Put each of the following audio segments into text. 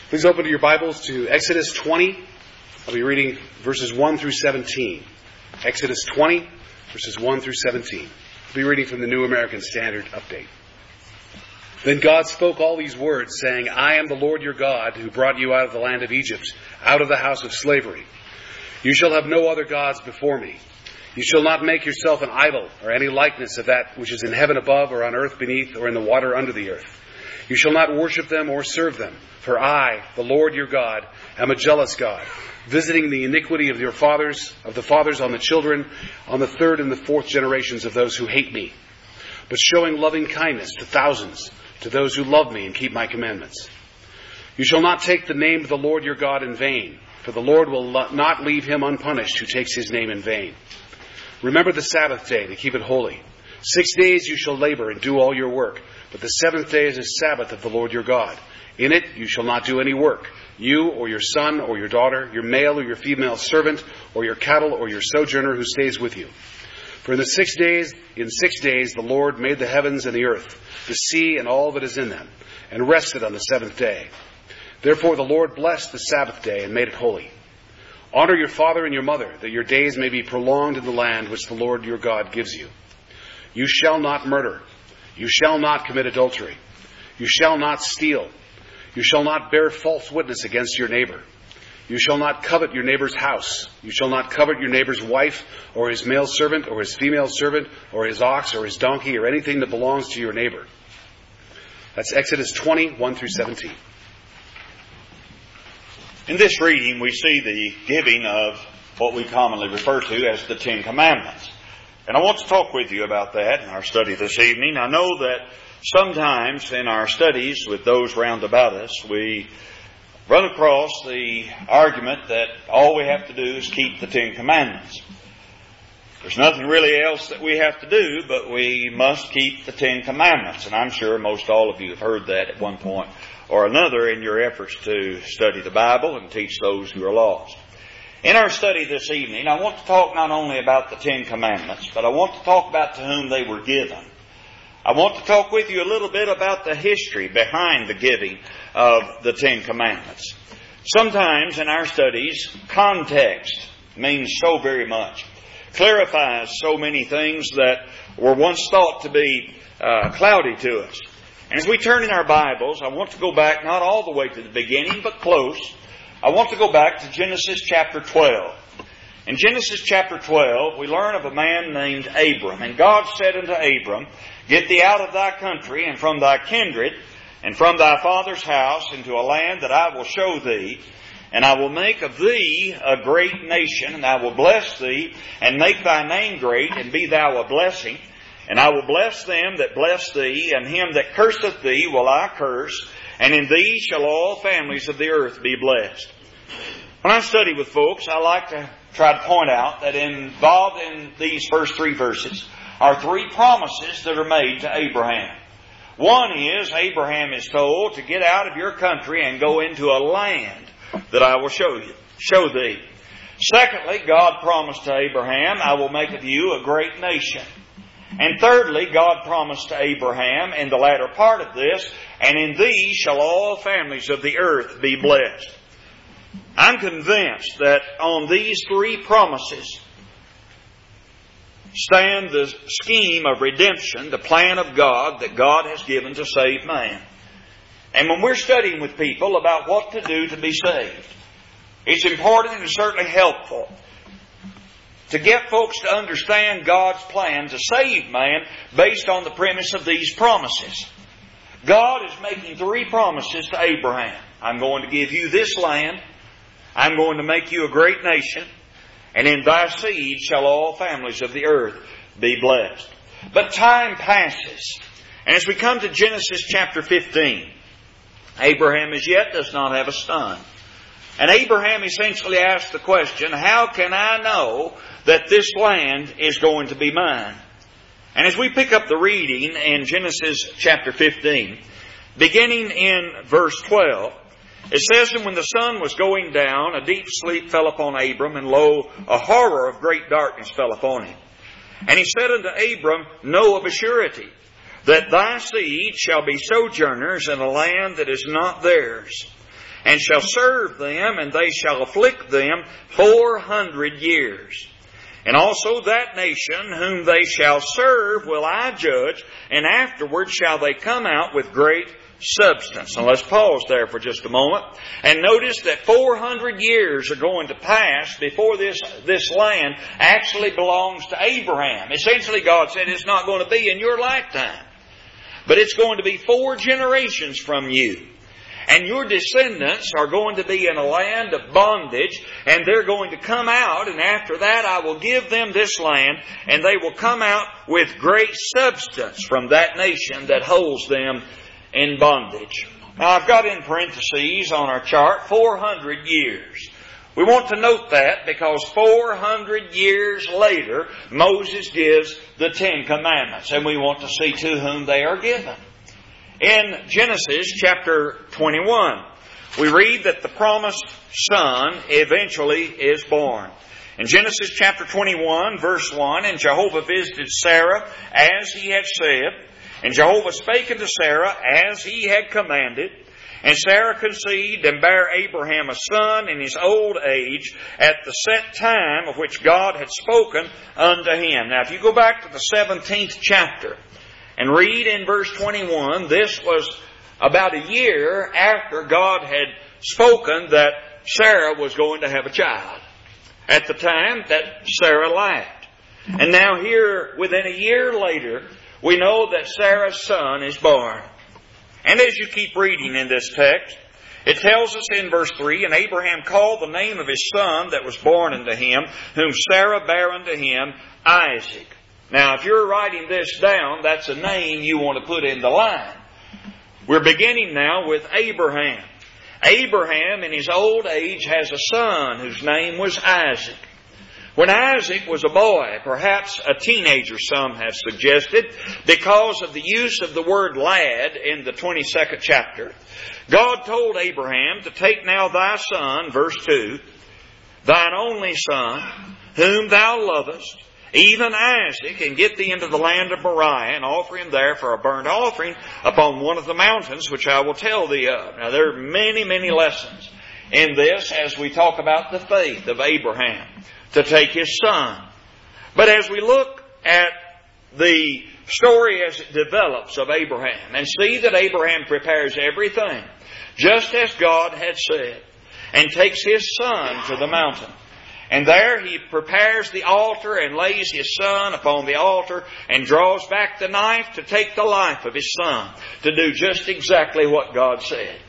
Please open your Bibles to Exodus 20. I'll be reading verses 1 through 17. Exodus 20, verses 1 through 17. I'll be reading from the New American Standard Update. Then God spoke all these words, saying, I am the Lord your God, who brought you out of the land of Egypt, out of the house of slavery. You shall have no other gods before me. You shall not make yourself an idol, or any likeness of that which is in heaven above, or on earth beneath, or in the water under the earth. You shall not worship them or serve them. For I, the Lord your God, am a jealous God, visiting the iniquity of the fathers on the children, on the third and the fourth generations of those who hate me, but showing loving kindness to thousands, to those who love me and keep my commandments. You shall not take the name of the Lord your God in vain, for the Lord will not leave him unpunished who takes his name in vain. Remember the Sabbath day to keep it holy. 6 days you shall labor and do all your work, but the seventh day is the Sabbath of the Lord your God. In it you shall not do any work, you or your son or your daughter, your male or your female servant, or your cattle or your sojourner who stays with you. For in 6 days the Lord made the heavens and the earth, the sea and all that is in them, and rested on the seventh day. Therefore the Lord blessed the Sabbath day and made it holy. Honor your father and your mother, that your days may be prolonged in the land which the Lord your God gives you. You shall not murder. You shall not commit adultery. You shall not steal. You shall not bear false witness against your neighbor. You shall not covet your neighbor's house. You shall not covet your neighbor's wife, or his male servant, or his female servant, or his ox, or his donkey, or anything that belongs to your neighbor. That's Exodus 20, 1 through 17. In this reading, we see the giving of what we commonly refer to as the Ten Commandments. And I want to talk with you about that in our study this evening. I know that sometimes in our studies with those round about us, we run across the argument that all we have to do is keep the Ten Commandments. There's nothing really else that we have to do, but we must keep the Ten Commandments. And I'm sure most all of you have heard that at one point or another in your efforts to study the Bible and teach those who are lost. In our study this evening, I want to talk not only about the Ten Commandments, but I want to talk about to whom they were given. I want to talk with you a little bit about the history behind the giving of the Ten Commandments. Sometimes in our studies, context means so very much, clarifies so many things that were once thought to be cloudy to us. And as we turn in our Bibles, I want to go back not all the way to the beginning, but close. I want to go back to Genesis chapter 12. In Genesis chapter 12, we learn of a man named Abram. And God said unto Abram, Get thee out of thy country, and from thy kindred, and from thy father's house, into a land that I will show thee. And I will make of thee a great nation, and I will bless thee, and make thy name great, and be thou a blessing. And I will bless them that bless thee, and him that curseth thee will I curse, and in thee shall all families of the earth be blessed. When I study with folks, I like to try to point out that involved in these first three verses are three promises that are made to Abraham. One is, Abraham is told to get out of your country and go into a land that I will show thee. Secondly, God promised to Abraham, I will make of you a great nation. And thirdly, God promised to Abraham in the latter part of this, and in thee shall all families of the earth be blessed. I'm convinced that on these three promises stand the scheme of redemption, the plan of God that God has given to save man. And when we're studying with people about what to do to be saved, it's important and certainly helpful to get folks to understand God's plan to save man based on the premise of these promises. God is making three promises to Abraham. I'm going to give you this land. I'm going to make you a great nation. And in thy seed shall all families of the earth be blessed. But time passes. And as we come to Genesis chapter 15, Abraham as yet does not have a son. And Abraham essentially asks the question, how can I know that this land is going to be mine? And as we pick up the reading in Genesis chapter 15, beginning in verse 12, it says, And when the sun was going down, a deep sleep fell upon Abram, and lo, a horror of great darkness fell upon him. And he said unto Abram, Know of a surety, that thy seed shall be sojourners in a land that is not theirs, and shall serve them, and they shall afflict them 400 years. And also that nation whom they shall serve will I judge, and afterward shall they come out with great substance. Now let's pause there for just a moment. And notice that 400 years are going to pass before this land actually belongs to Abraham. Essentially God said it's not going to be in your lifetime, but it's going to be 4 generations from you. And your descendants are going to be in a land of bondage, and they're going to come out, and after that I will give them this land, and they will come out with great substance from that nation that holds them in bondage. Now I've got in parentheses on our chart 400 years. We want to note that because 400 years later Moses gives the 10 Commandments, and we want to see to whom they are given. In Genesis chapter 21, we read that the promised son eventually is born. In Genesis chapter 21, verse 1, and Jehovah visited Sarah as he had said, and Jehovah spake unto Sarah as he had commanded, and Sarah conceived and bare Abraham a son in his old age at the set time of which God had spoken unto him. Now if you go back to the 17th chapter, and read in verse 21, this was about a year after God had spoken that Sarah was going to have a child. At the time that Sarah laughed. And now here, within a year later, we know that Sarah's son is born. And as you keep reading in this text, it tells us in verse 3, and Abraham called the name of his son that was born unto him, whom Sarah bare unto him, Isaac. Now, if you're writing this down, that's a name you want to put in the line. We're beginning now with Abraham. Abraham, in his old age, has a son whose name was Isaac. When Isaac was a boy, perhaps a teenager, some have suggested, because of the use of the word lad in the 22nd chapter, God told Abraham to take now thy son, verse 2, thine only son, whom thou lovest, even Isaac, and get thee into the land of Moriah, and offer him there for a burnt offering upon one of the mountains which I will tell thee of. Now there are many, many lessons in this as we talk about the faith of Abraham to take his son. But as we look at the story as it develops of Abraham, and see that Abraham prepares everything just as God had said, and takes his son to the mountain. And there he prepares the altar and lays his son upon the altar and draws back the knife to take the life of his son, to do just exactly what God said.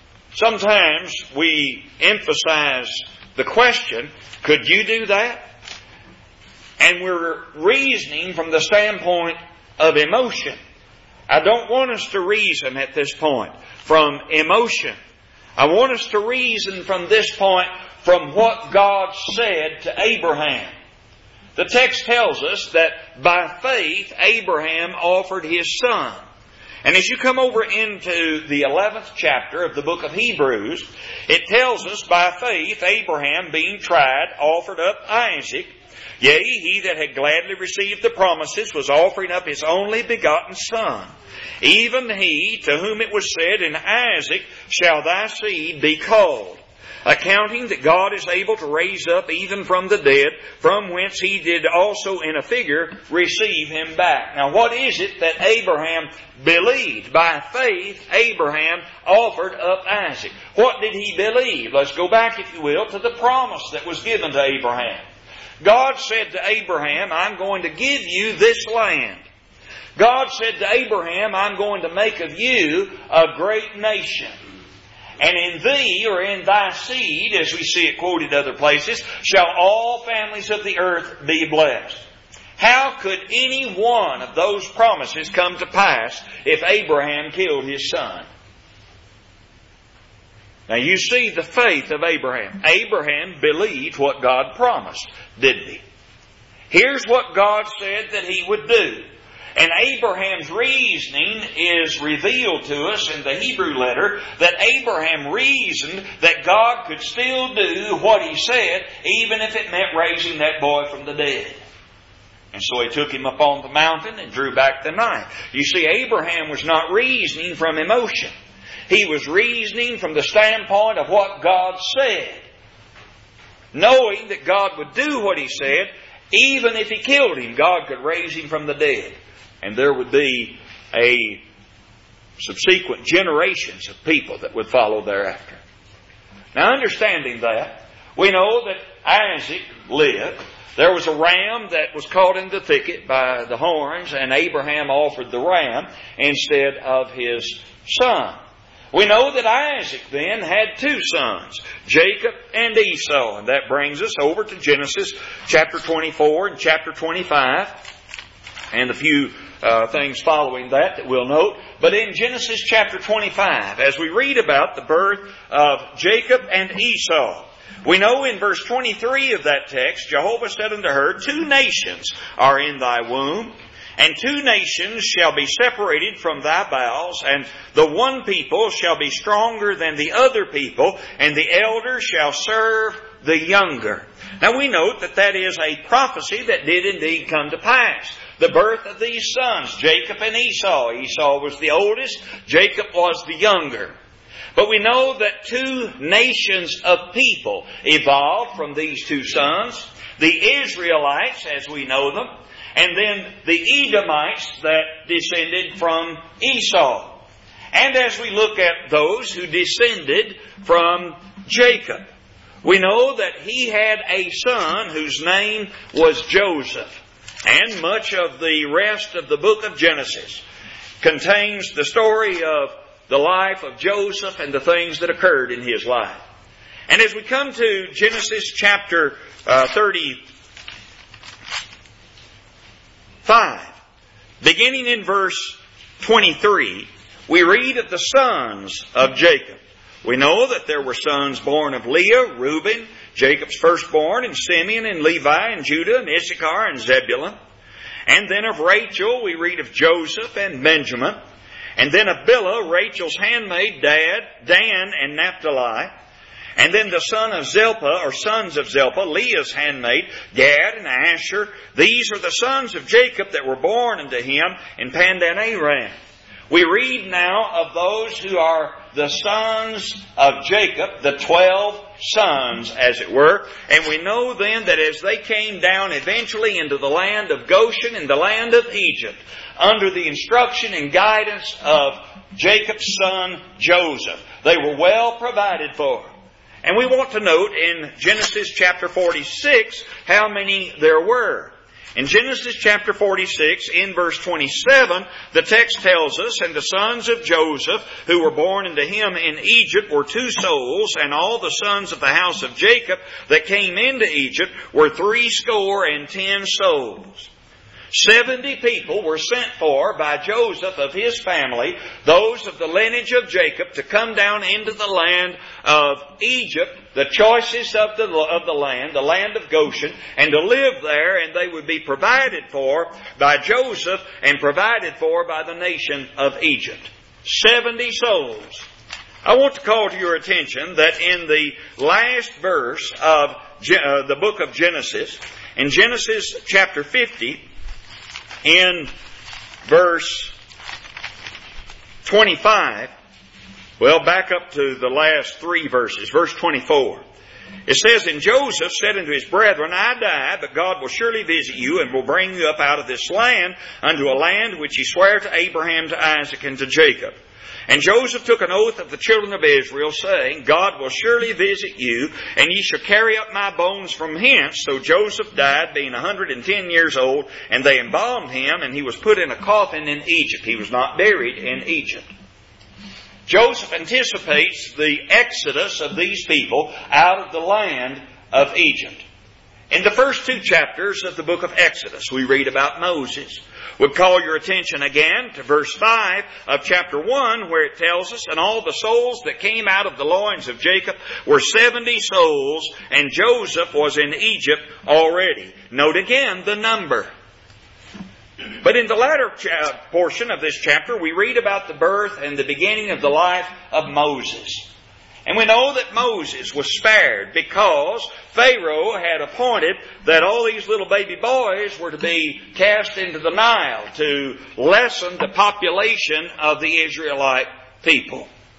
Sometimes we emphasize the question, could you do that? And we're reasoning from the standpoint of emotion. I don't want us to reason at this point from emotion. I want us to reason from this point from what God said to Abraham. The text tells us that by faith Abraham offered his son. And as you come over into the 11th chapter of the book of Hebrews, it tells us by faith Abraham, being tried, offered up Isaac. Yea, he that had gladly received the promises was offering up his only begotten son. Even he to whom it was said, in Isaac shall thy seed be called. Accounting that God is able to raise up even from the dead, from whence he did also in a figure receive him back. Now what is it that Abraham believed? By faith, Abraham offered up Isaac. What did he believe? Let's go back, if you will, to the promise that was given to Abraham. God said to Abraham, I'm going to give you this land. God said to Abraham, I'm going to make of you a great nation. And in thee, or in thy seed, as we see it quoted other places, shall all families of the earth be blessed. How could any one of those promises come to pass if Abraham killed his son? Now you see the faith of Abraham. Abraham believed what God promised, didn't he? Here's what God said that he would do. And Abraham's reasoning is revealed to us in the Hebrew letter, that Abraham reasoned that God could still do what he said, even if it meant raising that boy from the dead. And so he took him up on the mountain and drew back the knife. You see, Abraham was not reasoning from emotion. He was reasoning from the standpoint of what God said, knowing that God would do what He said. Even if He killed him, God could raise him from the dead, and there would be a subsequent generations of people that would follow thereafter. Now, understanding that, we know that Isaac lived. There was a ram that was caught in the thicket by the horns, and Abraham offered the ram instead of his son. We know that Isaac then had two sons, Jacob and Esau. And that brings us over to Genesis chapter 24 and chapter 25. And a few things following that we'll note. But in Genesis chapter 25, as we read about the birth of Jacob and Esau, we know in verse 23 of that text, Jehovah said unto her, 2 nations are in thy womb, and 2 nations shall be separated from thy bowels, and the one people shall be stronger than the other people, and the elder shall serve the younger. Now we note that that is a prophecy that did indeed come to pass. The birth of these sons, Jacob and Esau. Esau was the oldest, Jacob was the younger. But we know that 2 nations of people evolved from these 2 sons. The Israelites, as we know them, and then the Edomites that descended from Esau. And as we look at those who descended from Jacob, we know that he had a son whose name was Joseph. And much of the rest of the book of Genesis contains the story of the life of Joseph and the things that occurred in his life. And as we come to Genesis chapter 35, beginning in verse 23, we read of the sons of Jacob. We know that there were sons born of Leah, Reuben, Jacob's firstborn, and Simeon, and Levi, and Judah, and Issachar, and Zebulun. And then of Rachel, we read of Joseph and Benjamin. And then of Bilhah, Rachel's handmaid, Dan, and Naphtali. And then the son of Zilpah, or sons of Zilpah, Leah's handmaid, Gad and Asher. These are the sons of Jacob that were born unto him in Pandan Aram. We read now of those who are the sons of Jacob, the 12 sons, as it were. And we know then that as they came down eventually into the land of Goshen and the land of Egypt, under the instruction and guidance of Jacob's son Joseph, they were well provided for. And we want to note in Genesis chapter 46 how many there were. In Genesis chapter 46, in verse 27, the text tells us, and the sons of Joseph, who were born unto him in Egypt, were 2 souls, and all the sons of the house of Jacob that came into Egypt were 70 souls. 70 people were sent for by Joseph of his family, those of the lineage of Jacob, to come down into the land of Egypt, the choicest of the land, the land of Goshen, and to live there, and they would be provided for by Joseph and provided for by the nation of Egypt. 70 souls. I want to call to your attention that in the last verse of the book of Genesis, in Genesis chapter 50, in verse 25, well, back up to the last 3 verses, verse 24. It says, And Joseph said unto his brethren, I die, but God will surely visit you, and will bring you up out of this land unto a land which he sware to Abraham, to Isaac, and to Jacob. And Joseph took an oath of the children of Israel, saying, God will surely visit you, and ye shall carry up my bones from hence. So Joseph died, being 110 years old, and they embalmed him, and he was put in a coffin in Egypt. He was not buried in Egypt. Joseph anticipates the exodus of these people out of the land of Egypt. In the first 2 chapters of the book of Exodus, we read about Moses. We'll call your attention again to verse 5 of chapter 1, where it tells us, And all the souls that came out of the loins of Jacob were 70 souls, and Joseph was in Egypt already. Note again the number. But in the latter portion of this chapter, we read about the birth and the beginning of the life of Moses. And we know that Moses was spared because Pharaoh had appointed that all these little baby boys were to be cast into the Nile to lessen the population of the Israelite people.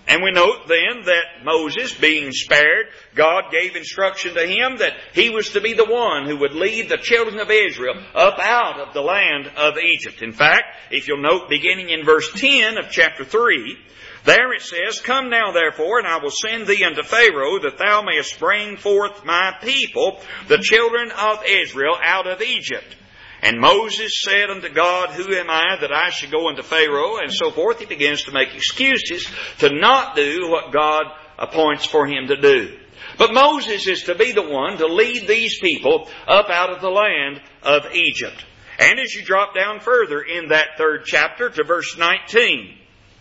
And we note then that Moses, being spared, God gave instruction to him that he was to be the one who would lead the children of Israel up out of the land of Egypt. In fact, if you'll note beginning in verse 10 of chapter 3, there it says, "Come now therefore, and I will send thee unto Pharaoh, that thou mayest bring forth my people, the children of Israel, out of Egypt." And Moses said unto God, "Who am I that I should go unto Pharaoh?" And so forth. He begins to make excuses to not do what God appoints for him to do. But Moses is to be the one to lead these people up out of the land of Egypt. And as you drop down further in that 3rd chapter to verse 19,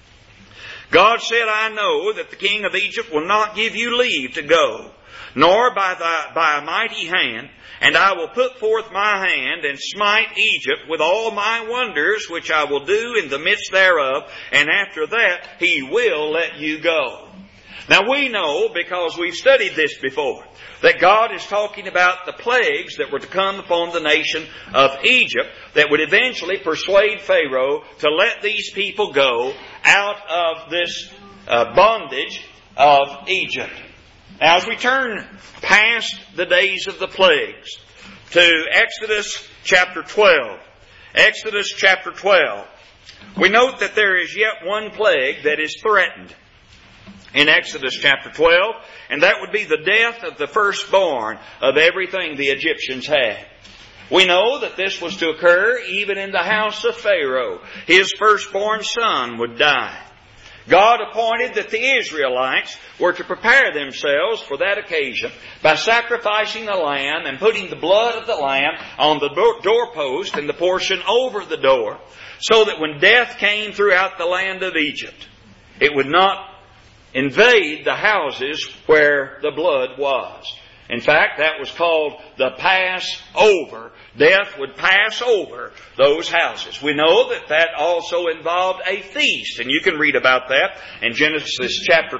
God said, "I know that the king of Egypt will not give you leave to go, nor by a mighty hand, and I will put forth my hand and smite Egypt with all my wonders, which I will do in the midst thereof, and after that he will let you go." Now we know, because we've studied this before, that God is talking about the plagues that were to come upon the nation of Egypt that would eventually persuade Pharaoh to let these people go out of this bondage of Egypt. Now as we turn past the days of the plagues to Exodus chapter 12, Exodus chapter 12, we note that there is yet one plague that is threatened in Exodus chapter 12, and that would be the death of the firstborn of everything the Egyptians had. We know that this was to occur even in the house of Pharaoh. His firstborn son would die. God appointed that the Israelites were to prepare themselves for that occasion by sacrificing a lamb and putting the blood of the lamb on the doorpost and the portion over the door, so that when death came throughout the land of Egypt, it would not invade the houses where the blood was. In fact, that was called the Passover. Death would pass over those houses. We know that that also involved a feast, and you can read about that in Exodus chapter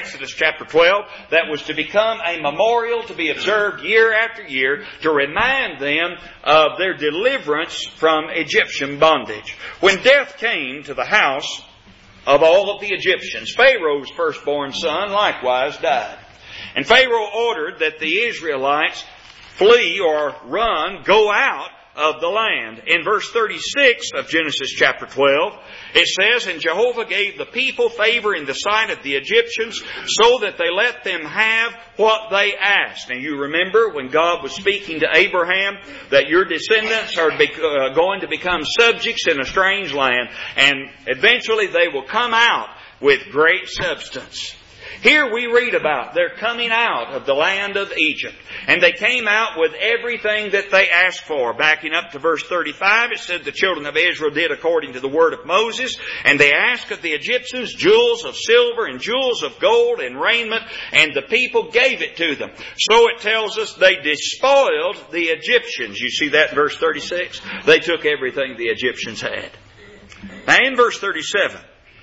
12. That was to become a memorial to be observed year after year to remind them of their deliverance from Egyptian bondage. When death came to the house of all of the Egyptians, Pharaoh's firstborn son likewise died. And Pharaoh ordered that the Israelites flee or run, go out of the land. In verse 36 of Genesis chapter 12, it says, "And Jehovah gave the people favor in the sight of the Egyptians, so that they let them have what they asked." Now you remember when God was speaking to Abraham that your descendants are going to become subjects in a strange land, and eventually they will come out with great substance. Here we read about their coming out of the land of Egypt. And they came out with everything that they asked for. Backing up to verse 35, it said the children of Israel did according to the word of Moses. And they asked of the Egyptians jewels of silver and jewels of gold and raiment. And the people gave it to them. So it tells us they despoiled the Egyptians. You see that in verse 36? They took everything the Egyptians had. Now in verse 37,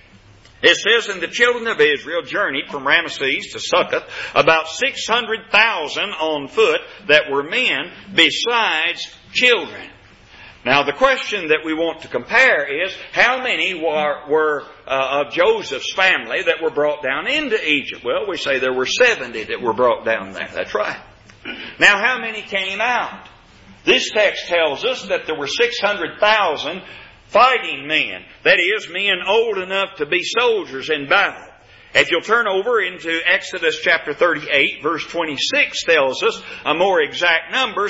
it says, "And the children of Israel journeyed from Ramesses to Succoth, about 600,000 on foot that were men, besides children." Now the question that we want to compare is, how many were of Joseph's family that were brought down into Egypt? Well, we say there were 70 that were brought down there. That's right. Now how many came out? This text tells us that there were 600,000 fighting men. That is, men old enough to be soldiers in battle. If you'll turn over into Exodus chapter 38, verse 26 tells us a more exact number,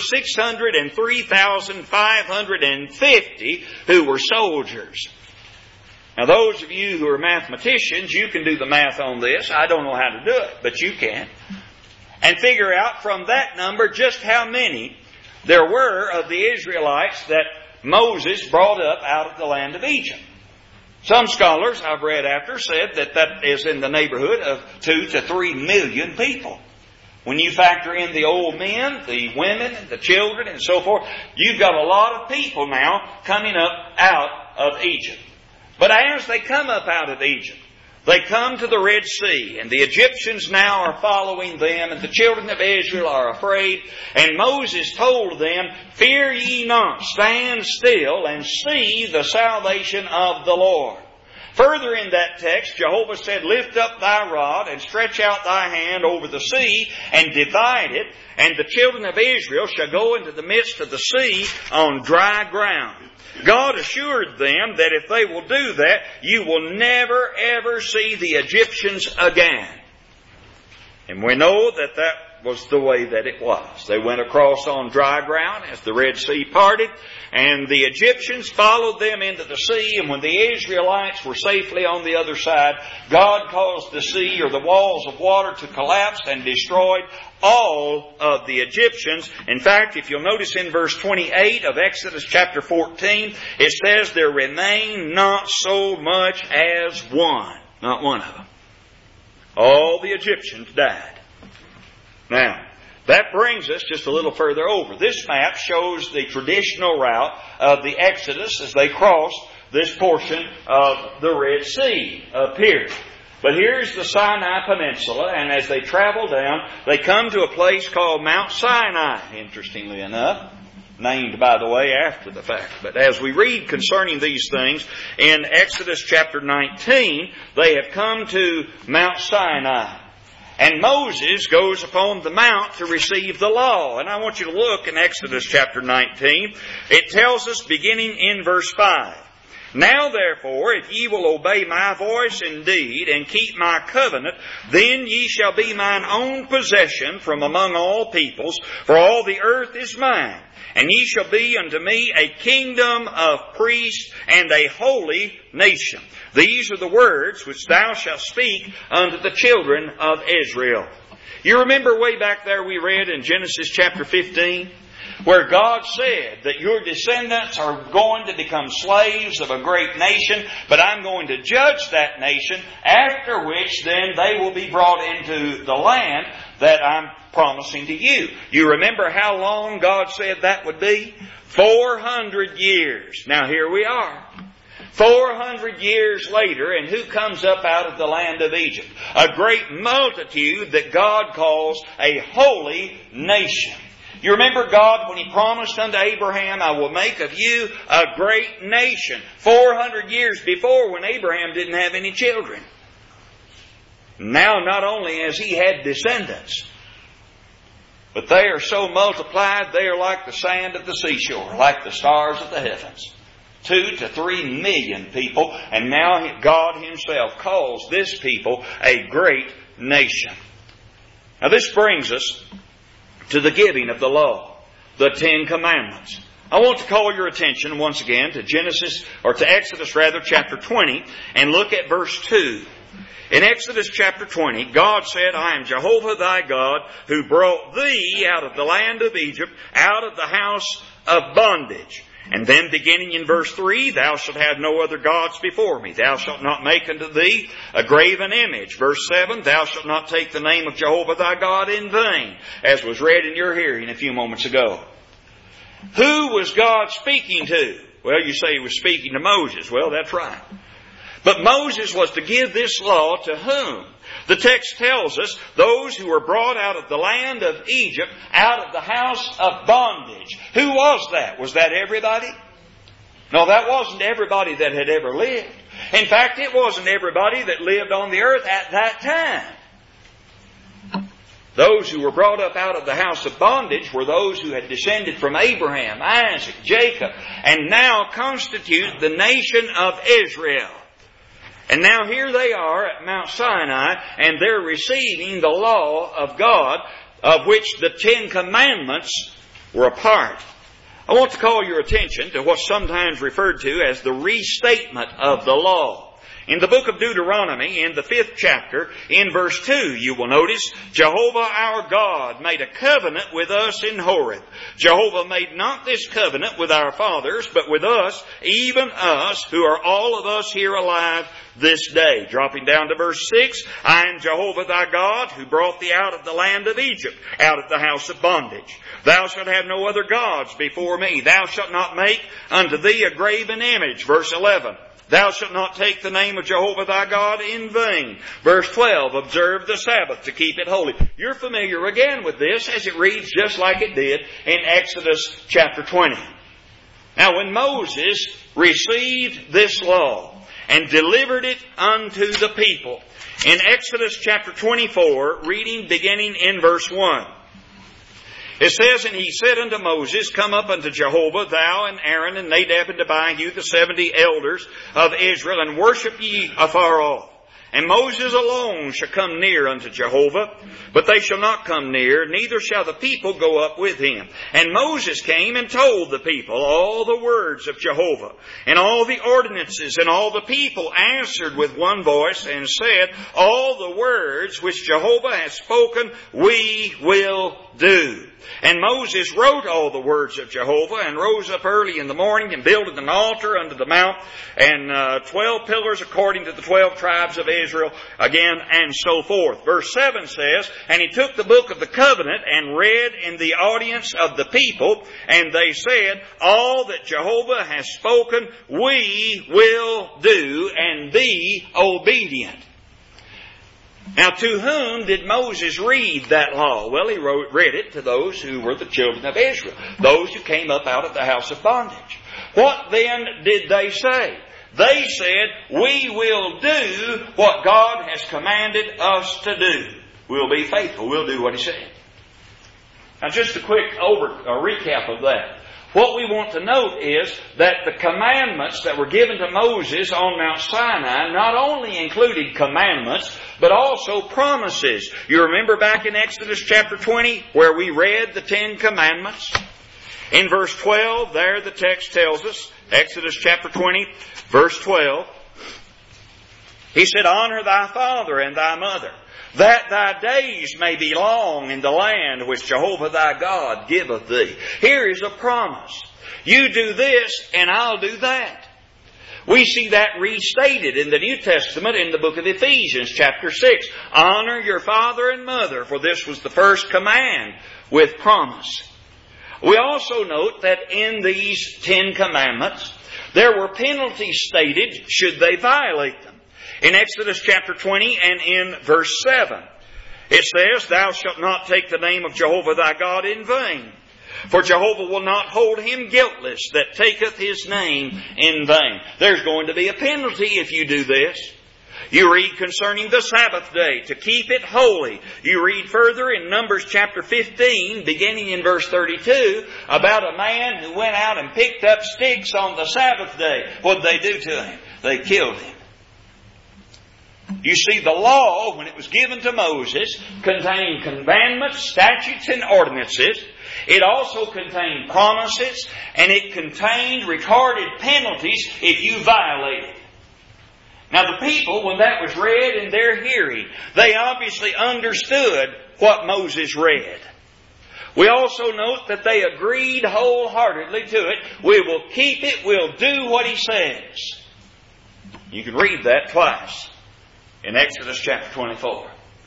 603,550 who were soldiers. Now those of you who are mathematicians, you can do the math on this. I don't know how to do it, but you can. And figure out from that number just how many there were of the Israelites that Moses brought up out of the land of Egypt. Some scholars I've read after said that that is in the neighborhood of 2 to 3 million people. When you factor in the old men, the women, the children, and so forth, you've got a lot of people now coming up out of Egypt. But as they come up out of Egypt, they come to the Red Sea, and the Egyptians now are following them, and the children of Israel are afraid. And Moses told them, "Fear ye not, stand still and see the salvation of the Lord." Further in that text, Jehovah said, lift up thy rod and stretch out thy hand over the sea and divide it, and the children of Israel shall go into the midst of the sea on dry ground. God assured them that if they will do that, you will never ever see the Egyptians again. And we know that that was the way that it was. They went across on dry ground as the Red Sea parted, and the Egyptians followed them into the sea, and when the Israelites were safely on the other side, God caused the sea or the walls of water to collapse and destroyed all of the Egyptians. In fact, if you'll notice in verse 28 of Exodus chapter 14, it says, there remained not so much as one. Not one of them. All the Egyptians died. Now, that brings us just a little further over. This map shows the traditional route of the Exodus as they crossed this portion of the Red Sea up here. But here's the Sinai Peninsula, and as they travel down, they come to a place called Mount Sinai, interestingly enough. Named, by the way, after the fact. But as we read concerning these things in Exodus chapter 19, they have come to Mount Sinai. And Moses goes upon the mount to receive the law. And I want you to look in Exodus chapter 19. It tells us, beginning in verse 5, now therefore, if ye will obey my voice indeed, and keep my covenant, then ye shall be mine own possession from among all peoples, for all the earth is mine. And ye shall be unto me a kingdom of priests and a holy nation. These are the words which thou shalt speak unto the children of Israel. You remember way back there we read in Genesis chapter 15, where God said that your descendants are going to become slaves of a great nation, but I'm going to judge that nation, after which then they will be brought into the land that I'm promising to you. You remember how long God said that would be? 400 years. Now here we are. 400 years later, and who comes up out of the land of Egypt? A great multitude that God calls a holy nation. You remember God when He promised unto Abraham, I will make of you a great nation. 400 years before, when Abraham didn't have any children. Now not only has he had descendants, but they are so multiplied, they are like the sand of the seashore, like the stars of the heavens. 2 to 3 million people, and now God Himself calls this people a great nation. Now this brings us to the giving of the law, the 10 Commandments. I want to call your attention once again to Exodus chapter 20, and look at verse 2. In Exodus chapter 20, God said, I am Jehovah thy God, who brought thee out of the land of Egypt, out of the house of bondage. And then beginning in verse 3, thou shalt have no other gods before me. Thou shalt not make unto thee a graven image. Verse 7, thou shalt not take the name of Jehovah thy God in vain, as was read in your hearing a few moments ago. Who was God speaking to? Well, you say He was speaking to Moses. Well, that's right. But Moses was to give this law to whom? The text tells us those who were brought out of the land of Egypt, out of the house of bondage. Who was that? Was that everybody? No, that wasn't everybody that had ever lived. In fact, it wasn't everybody that lived on the earth at that time. Those who were brought up out of the house of bondage were those who had descended from Abraham, Isaac, Jacob, and now constitute the nation of Israel. And now here they are at Mount Sinai, and they're receiving the law of God, of which the 10 Commandments were a part. I want to call your attention to what's sometimes referred to as the restatement of the law. In the book of Deuteronomy, in the 5th chapter, in verse 2, you will notice, Jehovah our God made a covenant with us in Horeb. Jehovah made not this covenant with our fathers, but with us, even us, who are all of us here alive this day. Dropping down to verse 6, I am Jehovah thy God, who brought thee out of the land of Egypt, out of the house of bondage. Thou shalt have no other gods before me. Thou shalt not make unto thee a graven image. Verse 11. Thou shalt not take the name of Jehovah thy God in vain. Verse 12, observe the Sabbath to keep it holy. You're familiar again with this, as it reads just like it did in Exodus chapter 20. Now when Moses received this law, and delivered it unto the people. In Exodus chapter 24, reading beginning in verse 1. It says, And he said unto Moses, Come up unto Jehovah, thou and Aaron and Nadab and Abihu, the 70 elders of Israel, and worship ye afar off. And Moses alone shall come near unto Jehovah, but they shall not come near, neither shall the people go up with him. And Moses came and told the people all the words of Jehovah, and all the ordinances, and all the people answered with one voice, and said, All the words which Jehovah hath spoken, we will do. And Moses wrote all the words of Jehovah, and rose up early in the morning, and builded an altar unto the mount, and 12 pillars according to the 12 tribes of Israel, again, and so forth. Verse 7 says, And he took the book of the covenant, and read in the audience of the people, and they said, All that Jehovah has spoken, we will do, and be obedient. Now, to whom did Moses read that law? Well, he read it to those who were the children of Israel, those who came up out of the house of bondage. What then did they say? They said, We will do what God has commanded us to do. We'll be faithful. We'll do what He said. Now, just a quick recap of that. What we want to note is that the commandments that were given to Moses on Mount Sinai not only included commandments, but also promises. You remember back in Exodus chapter 20 where we read the 10 commandments? In verse 12, there the text tells us, Exodus chapter 20, verse 12, He said, Honor thy father and thy mother, that thy days may be long in the land which Jehovah thy God giveth thee. Here is a promise. You do this and I'll do that. We see that restated in the New Testament in the book of Ephesians chapter 6. Honor your father and mother, for this was the first command with promise. We also note that in these 10 commandments, there were penalties stated should they violate them. In Exodus chapter 20 and in verse 7, it says, Thou shalt not take the name of Jehovah thy God in vain, for Jehovah will not hold him guiltless that taketh his name in vain. There's going to be a penalty if you do this. You read concerning the Sabbath day, to keep it holy. You read further in Numbers chapter 15, beginning in verse 32, about a man who went out and picked up sticks on the Sabbath day. What did they do to him? They killed him. You see, the law, when it was given to Moses, contained commandments, statutes, and ordinances. It also contained promises, and it contained recorded penalties if you violated. Now, the people, when that was read in their hearing, they obviously understood what Moses read. We also note that they agreed wholeheartedly to it. We will keep it. We'll do what He says. You can read that twice in Exodus chapter 24.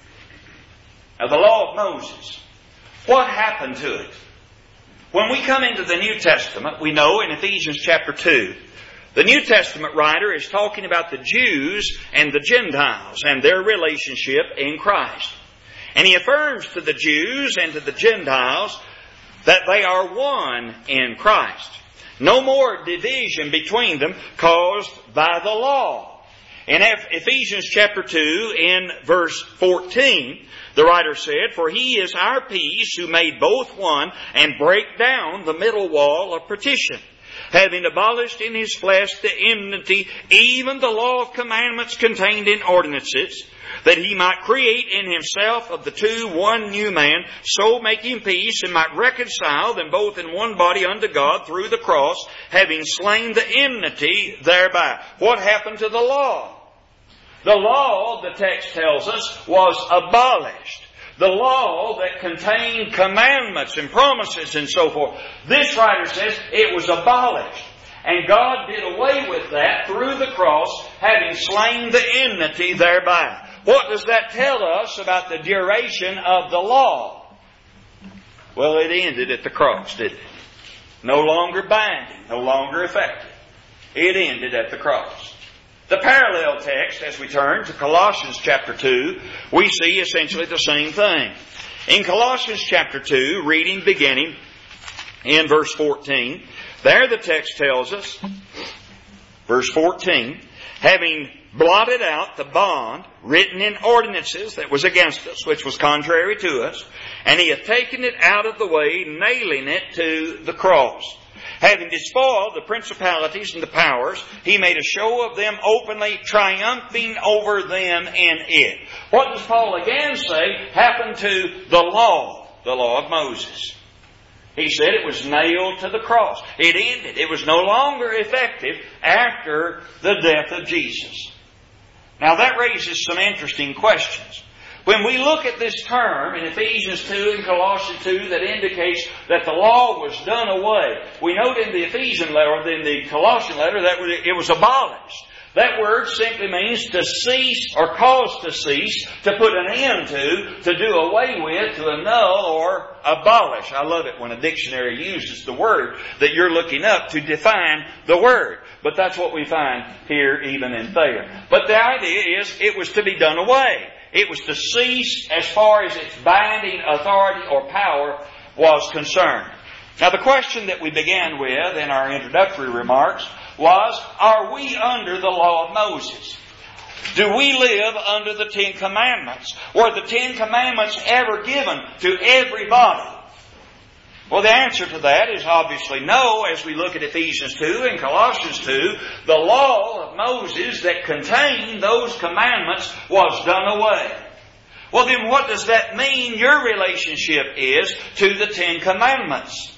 Now, the law of Moses, what happened to it? When we come into the New Testament, we know in Ephesians chapter 2, the New Testament writer is talking about the Jews and the Gentiles and their relationship in Christ. And he affirms to the Jews and to the Gentiles that they are one in Christ. No more division between them caused by the law. In Ephesians chapter 2, in verse 14, the writer said, For He is our peace, who made both one, and brake down the middle wall of partition, having abolished in His flesh the enmity, even the law of commandments contained in ordinances, that He might create in Himself of the two one new man, so making peace, and might reconcile them both in one body unto God through the cross, having slain the enmity thereby. What happened to the law? The law, the text tells us, was abolished. The law that contained commandments and promises and so forth. This writer says it was abolished. And God did away with that through the cross, having slain the enmity thereby. What does that tell us about the duration of the law? Well, it ended at the cross, didn't it? No longer binding, no longer effective. It ended at the cross. The parallel text, as we turn to Colossians chapter 2, we see essentially the same thing. In Colossians chapter 2, reading beginning in verse 14, there the text tells us, verse 14, having blotted out the bond written in ordinances that was against us, which was contrary to us, and He hath taken it out of the way, nailing it to the cross. Having despoiled the principalities and the powers, He made a show of them openly, triumphing over them in it. What does Paul again say happened to the law of Moses? He said it was nailed to the cross. It ended. It was no longer effective after the death of Jesus. Now that raises some interesting questions. When we look at this term in Ephesians 2 and Colossians 2 that indicates that the law was done away, we note in the Ephesian letter, or in the Colossian letter, that it was abolished. That word simply means to cease or cause to cease, to put an end to do away with, to annul or abolish. I love it when a dictionary uses the word that you're looking up to define the word. But that's what we find here even in Thayer. But the idea is it was to be done away. It was to cease as far as its binding authority or power was concerned. Now the question that we began with in our introductory remarks was, are we under the law of Moses? Do we live under the Ten Commandments? Were the Ten Commandments ever given to everybody? Well, the answer to that is obviously no, as we look at Ephesians 2 and Colossians 2. The law of Moses that contained those commandments was done away. Well, then what does that mean your relationship is to the Ten Commandments?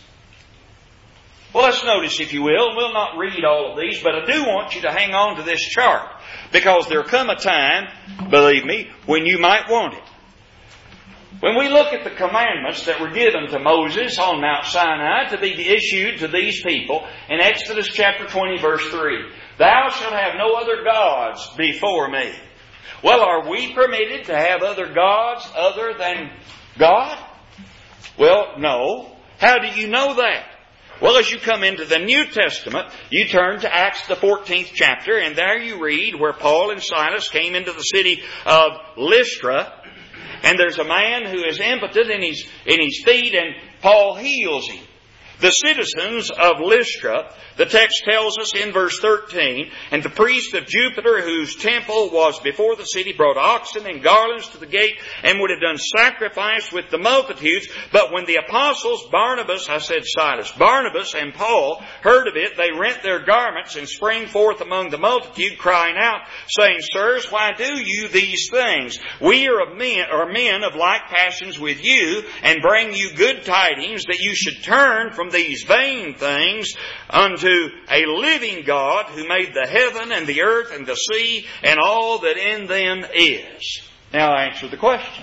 Well, let's notice, if you will, we'll not read all of these, but I do want you to hang on to this chart, because there'll come a time, believe me, when you might want it. When we look at the commandments that were given to Moses on Mount Sinai to be issued to these people in Exodus chapter 20 verse 3, "Thou shalt have no other gods before me." Well, are we permitted to have other gods other than God? Well, no. How do you know that? Well, as you come into the New Testament, you turn to Acts the 14th chapter, and there you read where Paul and Silas came into the city of Lystra. And there's a man who is impotent in his feet, and Paul heals him. The citizens of Lystra, the text tells us in verse 13, "And the priest of Jupiter, whose temple was before the city, brought oxen and garlands to the gate, and would have done sacrifice with the multitudes. But when the apostles Barnabas and Paul heard of it, they rent their garments and sprang forth among the multitude, crying out, saying, Sirs, why do you these things? We are men of like passions with you, and bring you good tidings that you should turn from these vain things unto a living God, who made the heaven and the earth and the sea and all that in them is." Now answer the question.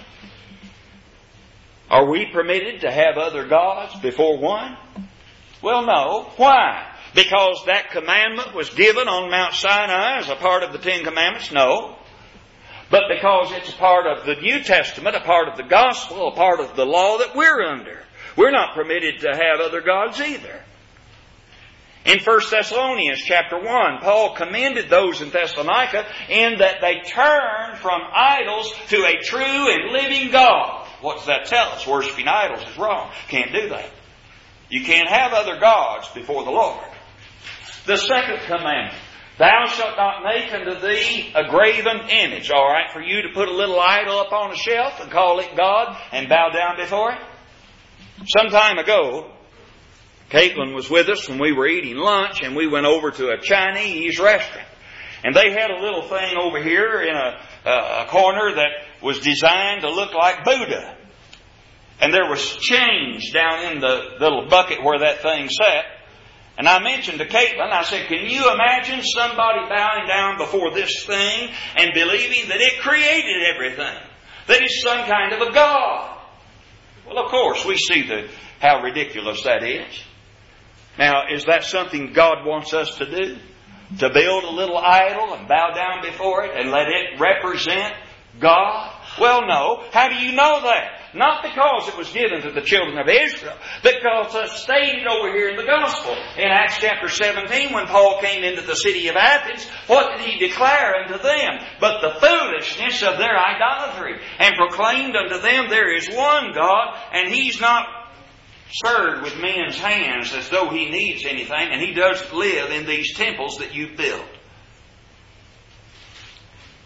Are we permitted to have other gods before one? Well, no. Why? Because that commandment was given on Mount Sinai as a part of the Ten Commandments? No. But because it's a part of the New Testament, a part of the gospel, a part of the law that we're under. We're not permitted to have other gods either. In 1 Thessalonians chapter 1, Paul commended those in Thessalonica in that they turned from idols to a true and living God. What does that tell us? Worshipping idols is wrong. Can't do that. You can't have other gods before the Lord. The second commandment, "Thou shalt not make unto thee a graven image." All right, for you to put a little idol up on a shelf and call it God and bow down before it? Some time ago, Caitlin was with us when we were eating lunch, and we went over to a Chinese restaurant. And they had a little thing over here in a corner that was designed to look like Buddha. And there was change down in the little bucket where that thing sat. And I mentioned to Caitlin, I said, can you imagine somebody bowing down before this thing and believing that it created everything? That it's some kind of a God? Well, of course, we see how ridiculous that is. Now, is that something God wants us to do? To build a little idol and bow down before it and let it represent God? Well, no. How do you know that? Not because it was given to the children of Israel, but because it's stated over here in the Gospel. In Acts chapter 17, when Paul came into the city of Athens, what did he declare unto them? But the foolishness of their idolatry, and proclaimed unto them there is one God, and He's not served with men's hands as though He needs anything, and He doesn't live in these temples that you built.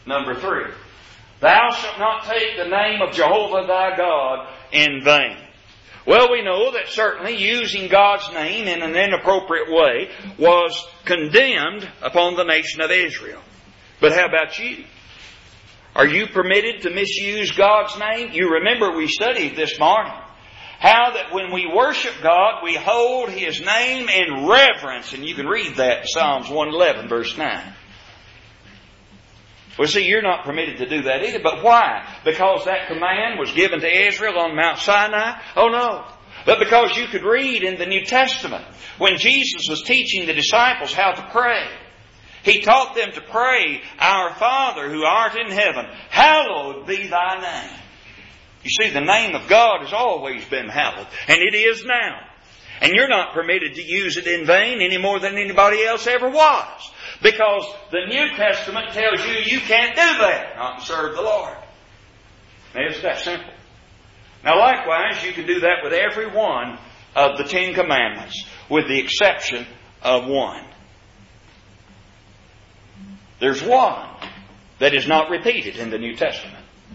Number 3. Thou shalt not take the name of Jehovah thy God in vain. Well, we know that certainly using God's name in an inappropriate way was condemned upon the nation of Israel. But how about you? Are you permitted to misuse God's name? You remember we studied this morning how that when we worship God, we hold His name in reverence. And you can read that in Psalms 111, verse 9. Well, see, you're not permitted to do that either. But why? Because that command was given to Israel on Mount Sinai? Oh, no. But because you could read in the New Testament when Jesus was teaching the disciples how to pray. He taught them to pray, Our Father who art in heaven, hallowed be thy name. You see, the name of God has always been hallowed, and it is now. And you're not permitted to use it in vain any more than anybody else ever was. Because the New Testament tells you you can't do that, not to serve the Lord. Now, it's that simple. Now, likewise, you can do that with every one of the 10 Commandments, with the exception of one. There's one that is not repeated in the New Testament.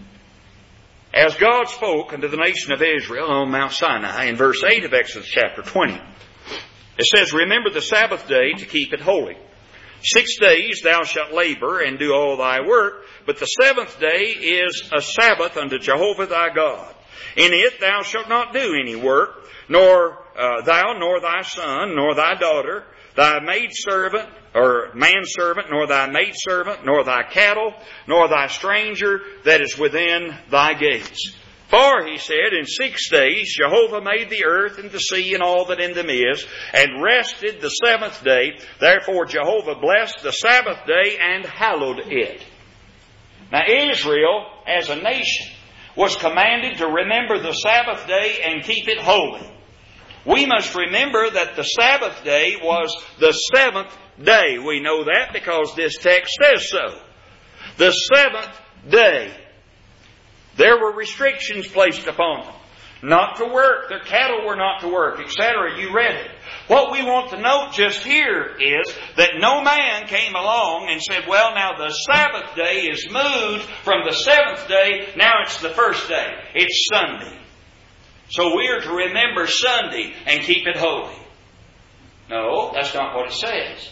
As God spoke unto the nation of Israel on Mount Sinai in verse 8 of Exodus chapter 20, it says, Remember the Sabbath day to keep it holy. 6 days thou shalt labor and do all thy work, but the 7th day is a Sabbath unto Jehovah thy God. In it thou shalt not do any work, nor thou, nor thy son, nor thy daughter, thy maidservant, or manservant, nor thy maidservant, nor thy cattle, nor thy stranger that is within thy gates. For, he said, in 6 days Jehovah made the earth and the sea and all that in them is, and rested the 7th day. Therefore Jehovah blessed the Sabbath day and hallowed it. Now Israel, as a nation, was commanded to remember the Sabbath day and keep it holy. We must remember that the Sabbath day was the 7th day. We know that because this text says so. The 7th day. There were restrictions placed upon them. Not to work. Their cattle were not to work, etc. You read it. What we want to note just here is that no man came along and said, well, now the Sabbath day is moved from the 7th day. Now it's the first day. It's Sunday. So we are to remember Sunday and keep it holy. No, that's not what it says.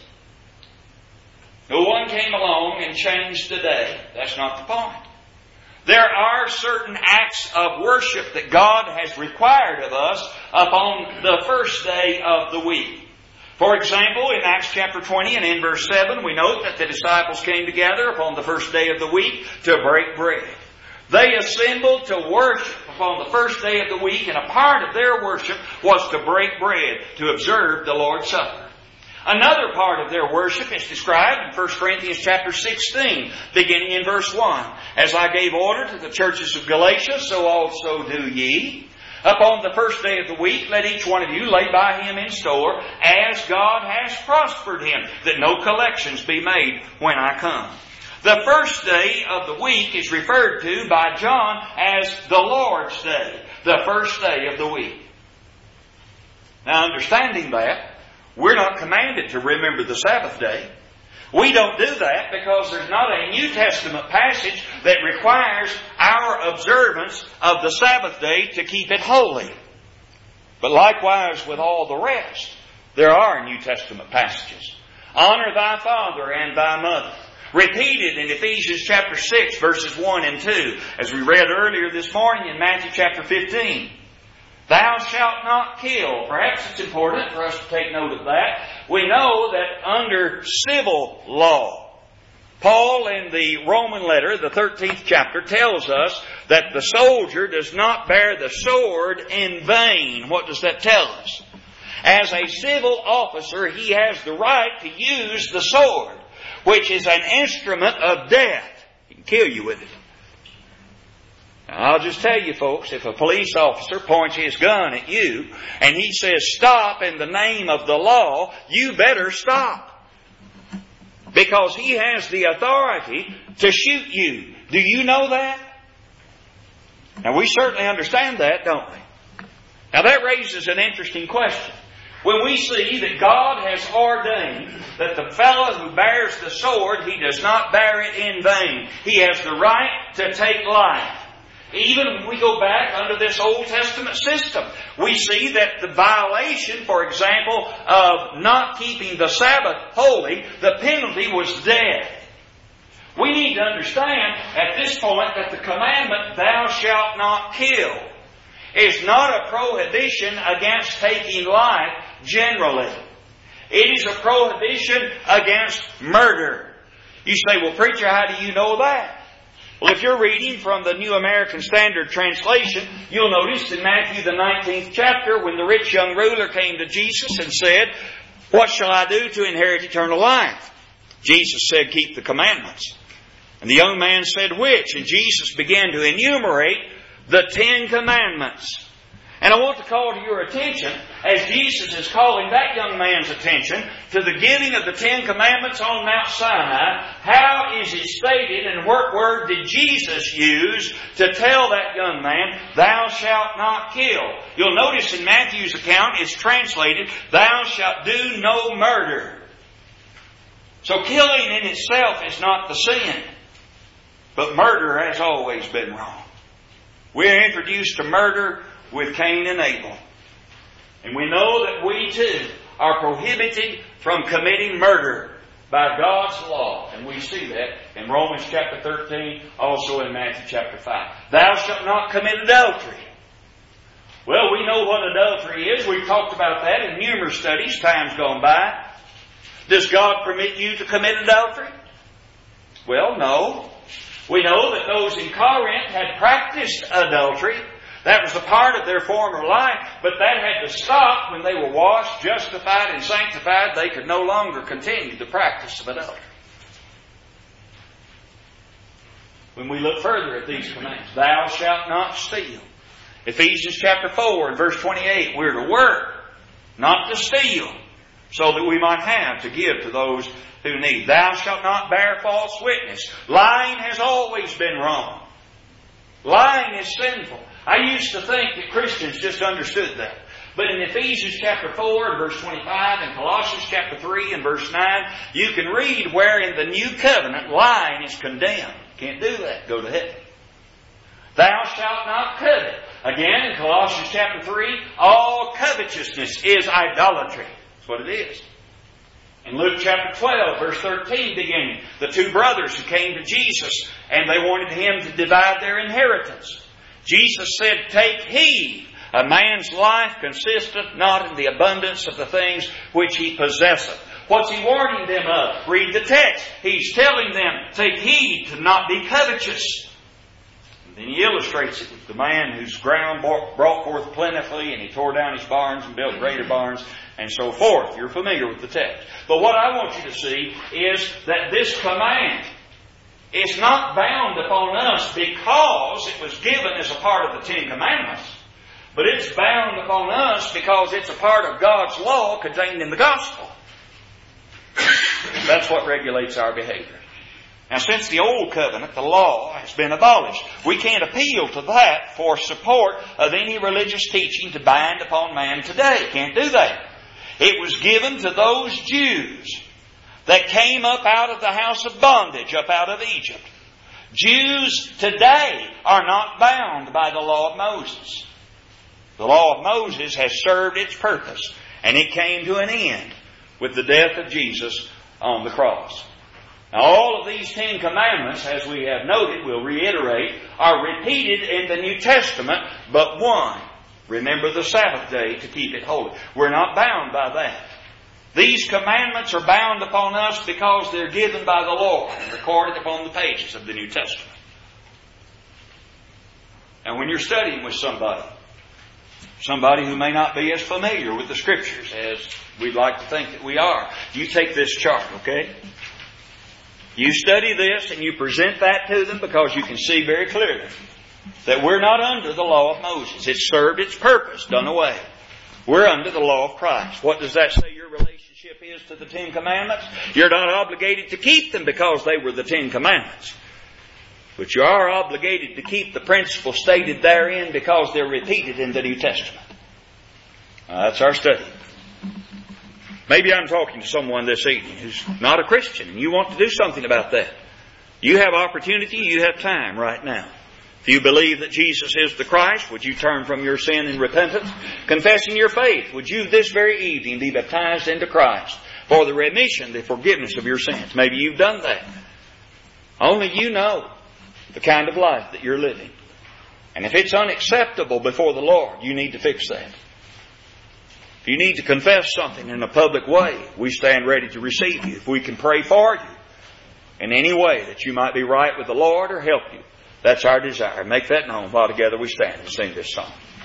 No one came along and changed the day. That's not the point. There are certain acts of worship that God has required of us upon the first day of the week. For example, in Acts chapter 20 and in verse 7, we note that the disciples came together upon the first day of the week to break bread. They assembled to worship upon the first day of the week, and a part of their worship was to break bread, to observe the Lord's Supper. Another part of their worship is described in 1 Corinthians chapter 16, beginning in verse 1. As I gave order to the churches of Galatia, so also do ye. Upon the first day of the week, let each one of you lay by him in store, as God has prospered him, that no collections be made when I come. The first day of the week is referred to by John as the Lord's Day, the first day of the week. Now, understanding that, we're not commanded to remember the Sabbath day. We don't do that because there's not a New Testament passage that requires our observance of the Sabbath day to keep it holy. But likewise with all the rest, there are New Testament passages. Honor thy father and thy mother. Repeated in Ephesians chapter 6, verses 1 and 2, as we read earlier this morning in Matthew chapter 15. Thou shalt not kill. Perhaps it's important for us to take note of that. We know that under civil law, Paul in the Roman letter, the 13th chapter, tells us that the soldier does not bear the sword in vain. What does that tell us? As a civil officer, he has the right to use the sword, which is an instrument of death. He can kill you with it. Now, I'll just tell you folks, if a police officer points his gun at you and he says stop in the name of the law, you better stop. Because he has the authority to shoot you. Do you know that? Now we certainly understand that, don't we? Now that raises an interesting question. when we see that God has ordained that the fellow who bears the sword, he does not bear it in vain. He has the right to take life. Even when we go back under this Old Testament system, we see that the violation, for example, of not keeping the Sabbath holy, the penalty was death. We need to understand at this point that the commandment, thou shalt not kill, is not a prohibition against taking life generally. It is a prohibition against murder. You say, well, preacher, how do you know that? Well, if you're reading from the New American Standard Translation, you'll notice in Matthew the 19th chapter, when the rich young ruler came to Jesus and said, what shall I do to inherit eternal life? Jesus said, keep the commandments. And the young man said, which? And Jesus began to enumerate the 10 commandments. And I want to call to your attention, as Jesus is calling that young man's attention to the giving of the 10 commandments on Mount Sinai, how is it stated and what word did Jesus use to tell that young man, thou shalt not kill? You'll notice in Matthew's account it's translated, thou shalt do no murder. So killing in itself is not the sin. But murder has always been wrong. We're introduced to murder with Cain and Abel. And we know that we too are prohibited from committing murder by God's law. And we see that in Romans chapter 13, also in Matthew chapter 5. Thou shalt not commit adultery. Well, we know what adultery is. We've talked about that in numerous studies, times gone by. Does God permit you to commit adultery? Well, no. We know that those in Corinth had practiced adultery. That was a part of their former life, but that had to stop when they were washed, justified, and sanctified. They could no longer continue the practice of adultery. When we look further at these commands, thou shalt not steal. Ephesians chapter 4 and verse 28, we're to work, not to steal, so that we might have to give to those who need. Thou shalt not bear false witness. Lying has always been wrong. Lying is sinful. I used to think that Christians just understood that. But in Ephesians chapter 4 and verse 25 and Colossians chapter 3 and verse 9, you can read where in the new covenant lying is condemned. Can't do that. Go to heaven. Thou shalt not covet. Again in Colossians chapter 3, all covetousness is idolatry. That's what it is. In Luke chapter 12, verse 13 beginning, the two brothers who came to Jesus and they wanted Him to divide their inheritance. Jesus said, take heed, a man's life consisteth not in the abundance of the things which he possesseth. What's He warning them of? Read the text. He's telling them, take heed to not be covetous. And then He illustrates it with the man whose ground brought forth plentifully, and he tore down his barns and built greater barns, and so forth. You're familiar with the text. But what I want you to see is that this command is not bound upon us because it was given as a part of the 10 Commandments. But it's bound upon us because it's a part of God's law contained in the Gospel. That's what regulates our behavior. Now, since the Old Covenant, the law has been abolished. We can't appeal to that for support of any religious teaching to bind upon man today. Can't do that. It was given to those Jews that came up out of the house of bondage, up out of Egypt. Jews today are not bound by the law of Moses. The law of Moses has served its purpose, and it came to an end with the death of Jesus on the cross. Now, all of these 10 commandments, as we have noted, we'll reiterate, are repeated in the New Testament, but one. Remember the Sabbath day to keep it holy. We're not bound by that. These commandments are bound upon us because they're given by the Lord and recorded upon the pages of the New Testament. And when you're studying with somebody who may not be as familiar with the Scriptures as we'd like to think that we are, you take this chart, okay? You study this and you present that to them because you can see very clearly that we're not under the law of Moses. It's served its purpose, done away. We're under the law of Christ. What does that say your relationship is to the 10 Commandments? You're not obligated to keep them because they were the 10 Commandments. But you are obligated to keep the principles stated therein because they're repeated in the New Testament. That's our study. Maybe I'm talking to someone this evening who's not a Christian and you want to do something about that. You have opportunity, you have time right now. If you believe that Jesus is the Christ, would you turn from your sin in repentance? Confessing your faith, would you this very evening be baptized into Christ for the remission, the forgiveness of your sins? Maybe you've done that. Only you know the kind of life that you're living. And if it's unacceptable before the Lord, you need to fix that. If you need to confess something in a public way, we stand ready to receive you. If we can pray for you in any way that you might be right with the Lord or help you, that's our desire. Make that known while together we stand and sing this song.